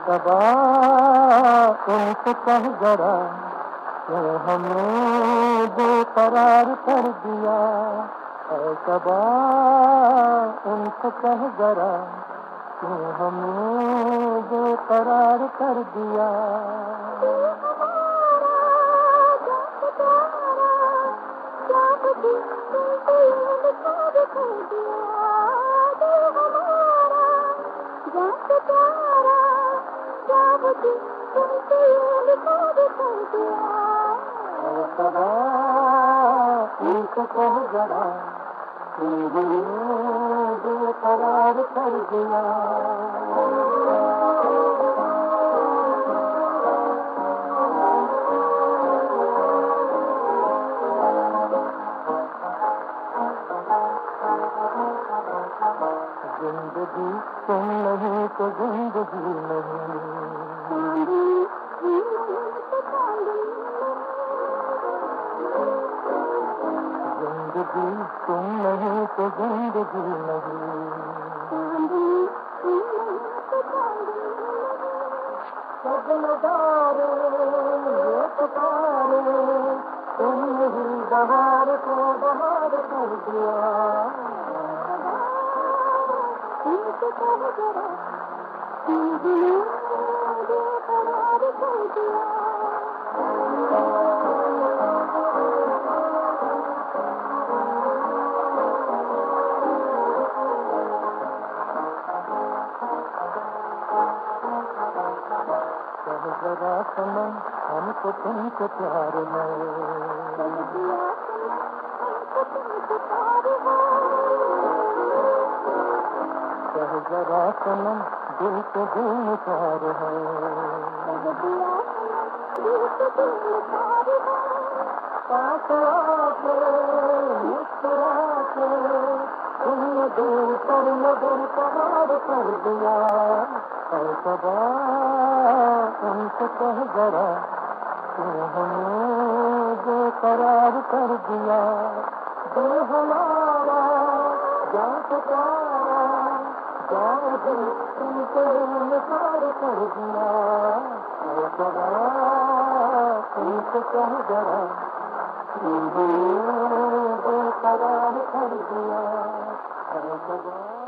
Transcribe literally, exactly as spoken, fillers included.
सबा उनसे कह जरा कि हमें बेकरार कर दिया। है सबा उनसे कह जरा कि हमें बेकरार कर दिया। सबा उनसे कह जरा कि हमें बेकरार कर दिया। जिंदगी तुम नहीं तो जिंदगी नहीं, जिंदगी तुम नहीं तो जिंदगी नहीं। सब नजारे ये पुकारे, तुमने ही बहार को बहार कर दिया। उनसे कह जरा कि हमें बेकरार कर दिया। कह जरा सनम हमको तुमसे प्यार है, कह जरा सनम दिल पे दिल निसार है। पास आके मुस्कुरा के तुमने दिल पर नजर करार कर दिया। है सबा उनसे कह जरा कि हमें बेकरार कर दिया। दिल हमारा जा पुकारा, जाओ दिल तुमको निसार कर दिया। है सबा उनसे कह जरा कि हमें बेकरार कर दिया। है सबा।